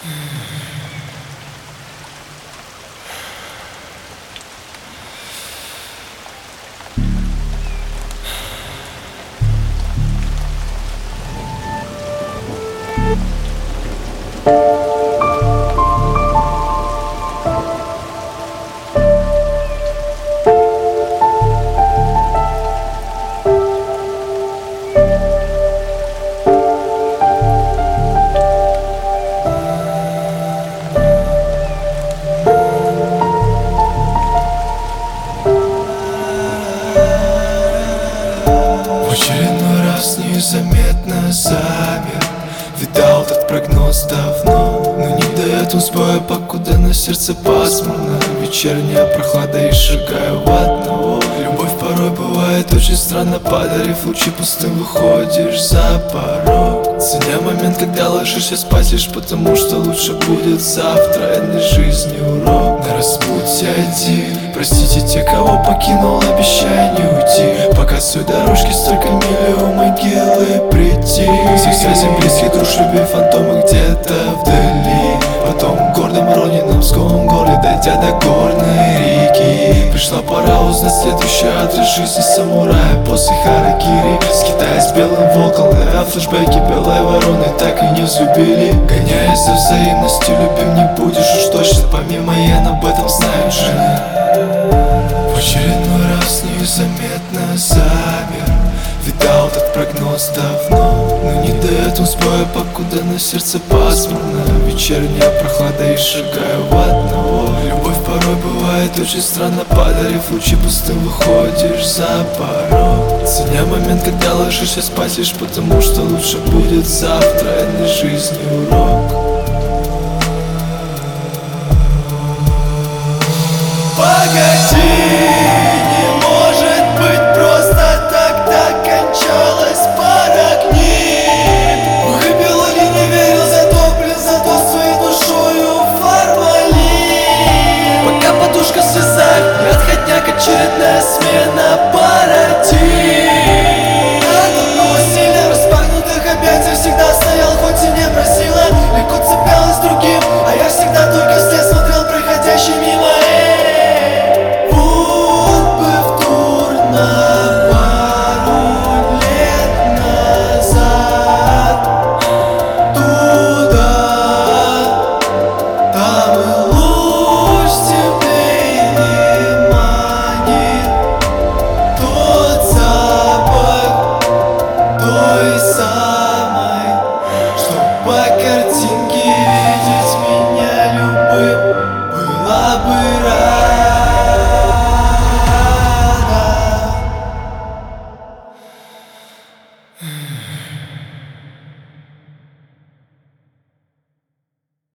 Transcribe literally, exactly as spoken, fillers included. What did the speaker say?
В очередной раз незаметно замер. Видал этот прогноз давно, но не дает он сбоя, покуда на сердце пасмурно. Вечерняя прохлада и шагаю в одного. Любовь порой бывает очень странно, подарив лучи пустым, выходишь за порог. Ценя момент, когда ложишься спать, лишь потому что лучше будет завтра. Это жизни урок. На распутье один. Простите те, кого покинул, обещая не уйти. По косой дорожке столько миль у могилы прийти. Всех связей близких, друж, любви, фантомы где-то вдали. Потом гордым Ронином в ском горле, дойдя до горной реки. Пришла пора узнать следующий адрес жизни самурая после харакири. Скитаясь белым волком, ловя флешбеки белой вороны, так и не взлюбили. Гоняясь за взаимностью, любим не будешь уж точно. Помимо я об этом знаю, жена. В очередной раз незаметно замер. Видал этот прогноз давно, но не дает он сбоя, покуда на сердце пасмурно. Вечерняя прохлада и шагаю в одного. Любовь порой бывает очень странно, подарив лучи пустым, выходишь за порог. Ценя момент, когда ложишься спать, лишь потому что лучше будет завтра. Это жизни урок. Погоди!